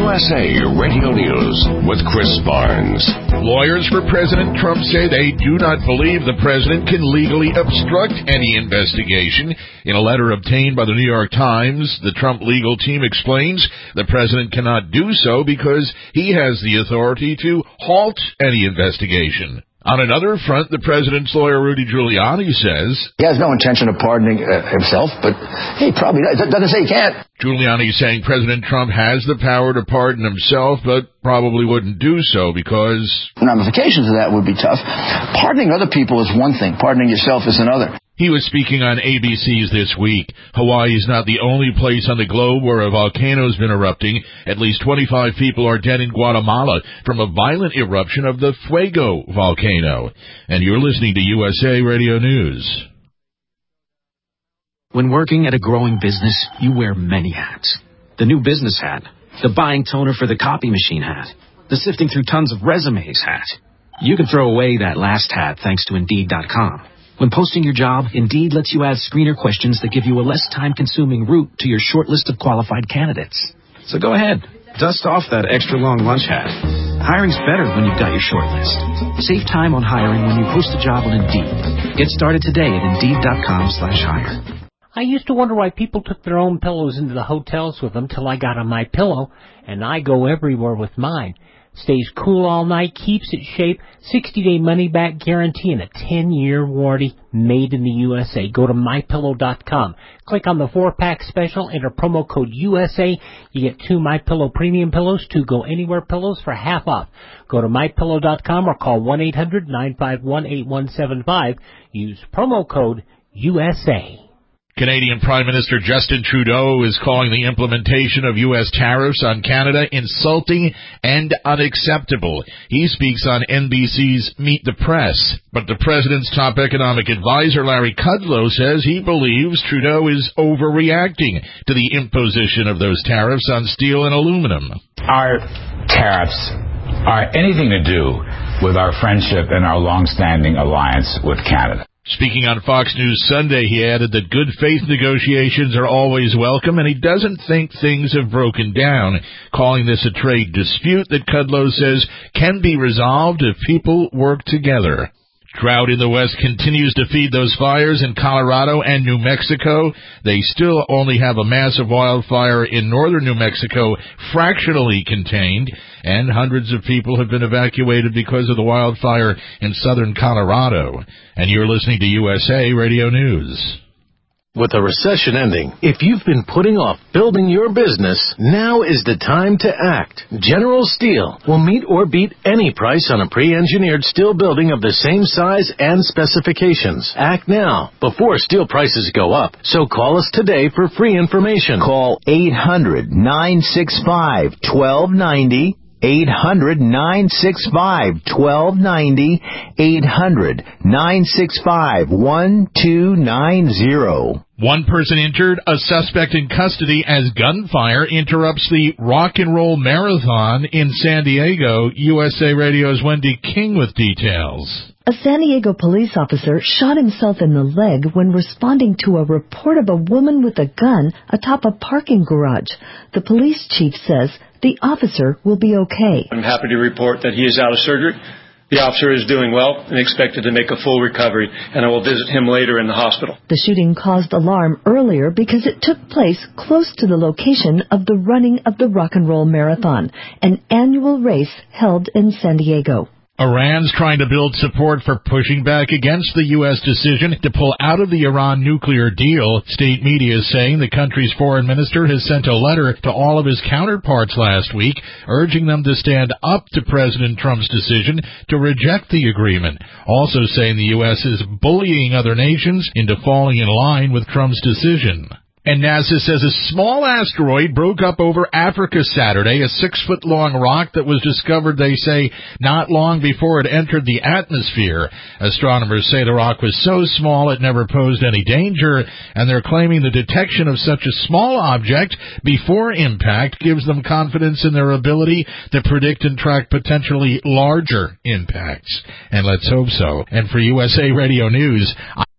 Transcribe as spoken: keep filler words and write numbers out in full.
S A Radio News with Chris Barnes. Lawyers for President Trump say they do not believe the president can legally obstruct any investigation. In a letter obtained by the New York Times, the Trump legal team explains the president cannot do so because he has the authority to halt any investigation. On another front, the president's lawyer, Rudy Giuliani, says he has no intention of pardoning uh, himself, but he probably does. Doesn't say he can't. Giuliani saying President Trump has the power to pardon himself, but probably wouldn't do so because ramifications of that would be tough. Pardoning other people is one thing. Pardoning yourself is another. He was speaking on A B C's This Week. Hawaii is not the only place on the globe where a volcano's been erupting. At least twenty-five people are dead in Guatemala from a violent eruption of the Fuego volcano. And you're listening to U S A Radio News. When working at a growing business, you wear many hats. The new business hat, the buying toner for the copy machine hat, the sifting through tons of resumes hat. You can throw away that last hat thanks to Indeed dot com. When posting your job, Indeed lets you add screener questions that give you a less time-consuming route to your short list of qualified candidates. So go ahead, dust off that extra-long lunch hat. Hiring's better when you've got your short list. Save time on hiring when you post a job on Indeed. Get started today at Indeed dot com slash hire. I used to wonder why people took their own pillows into the hotels with them till I got on My Pillow, and I go everywhere with mine. Stays cool all night, keeps its shape, sixty-day money-back guarantee, and a ten-year warranty made in the U S A. Go to My Pillow dot com. Click on the four-pack special, enter promo code U S A. You get two My Pillow premium pillows, two Go Anywhere pillows for half off. Go to My Pillow dot com or call one eight hundred nine five one eight one seven five. Use promo code U S A. Canadian Prime Minister Justin Trudeau is calling the implementation of U S tariffs on Canada insulting and unacceptable. He speaks on N B C's Meet the Press. But the president's top economic advisor, Larry Kudlow, says he believes Trudeau is overreacting to the imposition of those tariffs on steel and aluminum. Our tariffs are anything to do with our friendship and our long-standing alliance with Canada. Speaking on Fox News Sunday, he added that good faith negotiations are always welcome, and he doesn't think things have broken down, calling this a trade dispute that Kudlow says can be resolved if people work together. Drought in the West continues to feed those fires in Colorado and New Mexico. They still only have a massive wildfire in northern New Mexico fractionally contained, and hundreds of people have been evacuated because of the wildfire in southern Colorado. And you're listening to U S A Radio News. With the recession ending, if you've been putting off building your business, now is the time to act. General Steel will meet or beat any price on a pre-engineered steel building of the same size and specifications. Act now, before steel prices go up. So call us today for free information. Call eight hundred nine six five one two nine zero. eight hundred nine six five one two nine zero. eight hundred nine six five one two nine zero. One person injured, a suspect in custody as gunfire interrupts the Rock and Roll Marathon in San Diego. U S A Radio's Wendy King with details. A San Diego police officer shot himself in the leg when responding to a report of a woman with a gun atop a parking garage. The police chief says the officer will be okay. I'm happy to report that he is out of surgery. The officer is doing well and expected to make a full recovery, and I will visit him later in the hospital. The shooting caused alarm earlier because it took place close to the location of the running of the Rock and Roll Marathon, an annual race held in San Diego. Iran's trying to build support for pushing back against the U S decision to pull out of the Iran nuclear deal. State media is saying the country's foreign minister has sent a letter to all of his counterparts last week, urging them to stand up to President Trump's decision to reject the agreement, also saying the U S is bullying other nations into falling in line with Trump's decision. And NASA says a small asteroid broke up over Africa Saturday, a six-foot-long rock that was discovered, they say, not long before it entered the atmosphere. Astronomers say the rock was so small it never posed any danger, and they're claiming the detection of such a small object before impact gives them confidence in their ability to predict and track potentially larger impacts. And let's hope so. And for U S A Radio News,